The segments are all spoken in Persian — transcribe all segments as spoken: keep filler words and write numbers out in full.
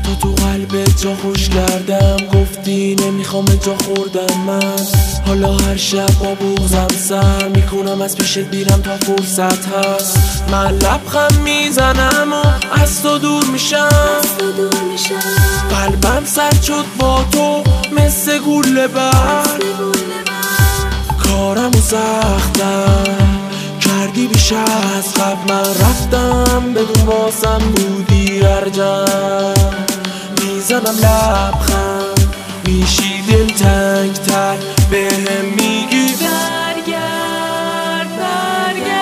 تا تو قلبت جا خوش کردم، گفتی نمیخوام جا خوردم من. حالا هر شب با بغضم سر میکنم، از پیشت بیرم تا فرصت هست. من لبخند میزنم و از تو دور میشم، قلبم سرد شد با تو مثل گوله بر. کارمو سختم کردی بیش از قبل، من رفتم بدون واسم بودی ارجم. میزنم لبخند میشی دل تنگ تر، بهم میگی برگرد برگرد.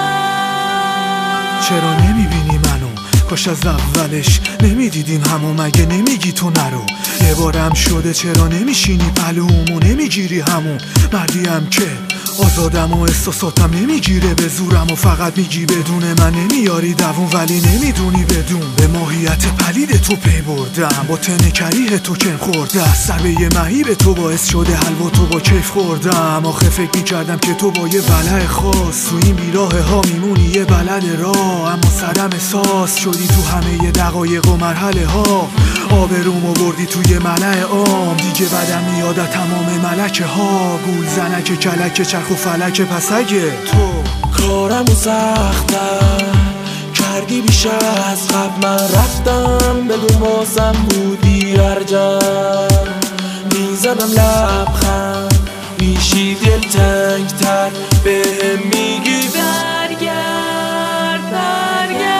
چرا نمیبینی منو؟ کاش از اولش نمیدیدیم همو، مگه نمیگی تو نرو؟ یه بارم شده چرا نمیشینی پلومو نمیگیری همون؟ مردیم که آزادم و احساساتم نمیگیره به زورم و فقط میگی بدون من نمیاری دوون، ولی نمیدونی بدون به ماهیت پلید تو پی بردم. با تن کریه تو کم خورده، سر به یه مهیب تو باعث شده حلوا تو با کیف خوردم. آخه فکر میکردم که تو با یه بلع خاص تو این بیراه ها میمونی یه بلد راه، اما سرم احساس شدی تو همه ی دقایق و مرحله ها. آبرومو بردی توی ملع عام، دیگه بدم میاد تمام ملکه ها. گول زنک کلک چرخ و فلک پس اگه تو کارمو سختم کردی بیش از قبل، من رفتم بدون واسم بودی ارجم. میزنم لبخند میشی دل تنگ تر، بهم میگی برگرد برگرد.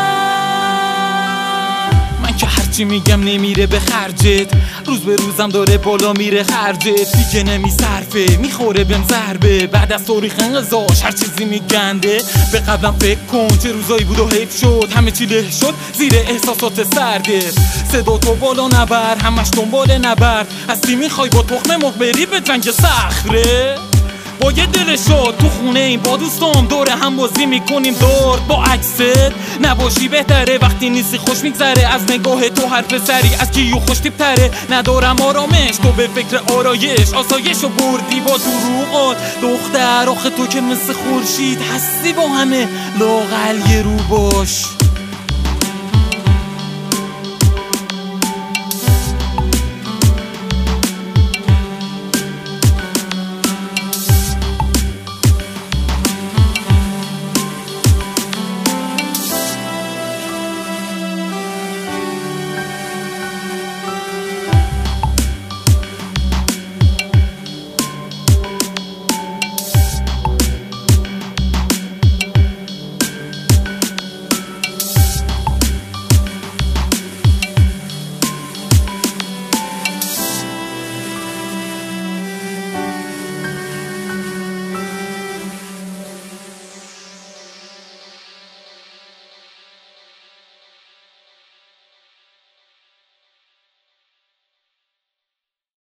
من که هرچی میگم نمیره به خرجت، روز به روزم داره بالا میره خرجت. دیگه نمیصرفه میخوره بهم ضربه، بعد از تاریخ انقضاش هر چیزی میگنده. به قبلم فکر کن چه روزایی بود و حیف شد، همه چی له شد زیر احساسات سردت. صدا تو بالا نبر همش دنبال نبرد، هستی میخوای با تخم مرغ بری به جنگ صخره. با یه دل شد تو خونه این با دوستام دوره هم بازی میکنیم دور با عکست. نباشی بهتره وقتی نیستی خوش میگذره، از نگاه تو هر پسری از کیو خوش تیپ تره. ندارم آرامش تو به فکر آرایش، آسایشو بردی با دروغات. دختر آخه تو که مثل خورشید هستی با همه لااقل یه رو باش.